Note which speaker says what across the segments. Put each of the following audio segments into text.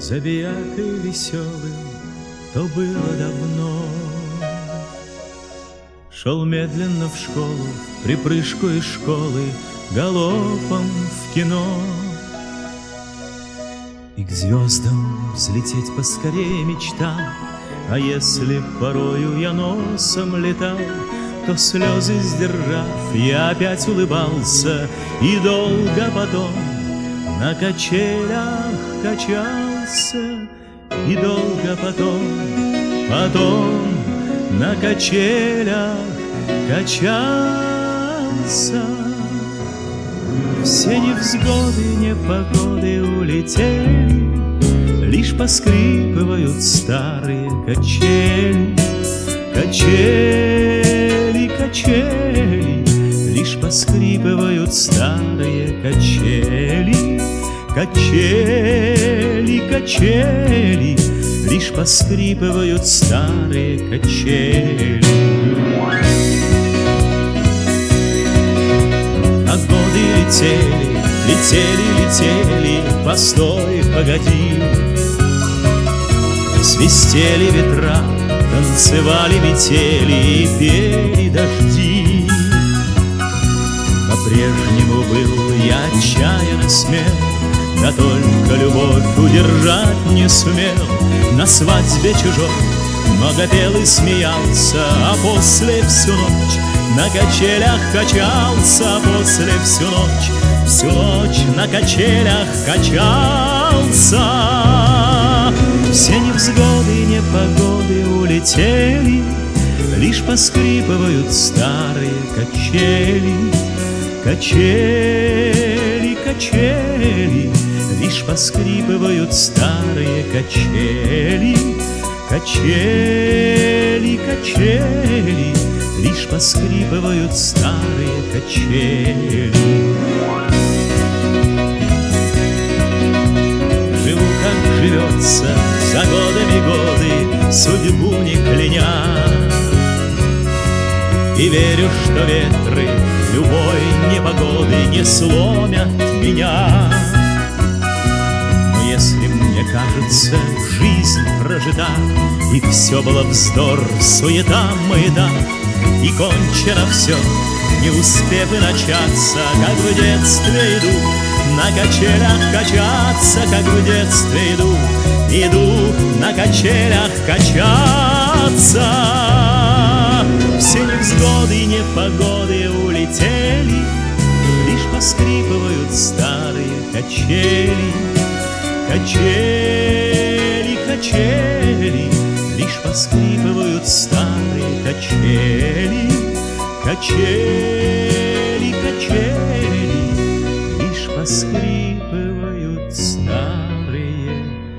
Speaker 1: забиякой веселым, то было давно. Шел медленно в школу, в припрыжку из школы, галопом в кино. И к звездам взлететь поскорее мечтал, а если порою я носом летал, то слезы сдержав, я опять улыбался, и долго потом на качелях качался, и долго потом на качелях качался. Все невзгоды, непогоды улетели, лишь поскрипывают старые качели. Качели, качели, лишь поскрипывают старые качели. Качели, качели, лишь поскрипывают старые качели. А годы летели, летели, летели, постой, погоди. Свистели ветра, танцевали метели и пели дожди. По-прежнему был я отчаянно смел, да только любовь удержать не сумел. На свадьбе чужой много пел и смеялся, а после всю ночь на качелях качался. После всю ночь на качелях качался. Все невзгоды, непогоды улетели, лишь поскрипывают старые качели. Качели, качели, лишь поскрипывают старые качели. Качели, качели, лишь поскрипывают старые качели. Живу, как живется, за годами годы, судьбу не кляня, и верю, что ветры любой непогоды не сломят меня. Но если мне кажется, жизнь прожита, и все было вздор, суета, маята, и кончено все, не успев и начаться, как в детстве иду на качелях качаться, как в детстве иду на качелях качаться. Все невзгоды и непогоды улетели, лишь поскрипывают старые качели. Качели, качели, лишь поскрипывают старые качели. Качели, качели, лишь поскрипывают старые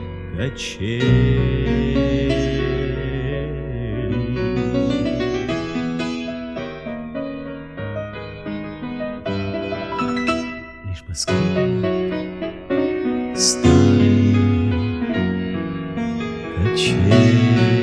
Speaker 1: качели. Лишь поскрипывают старые качели.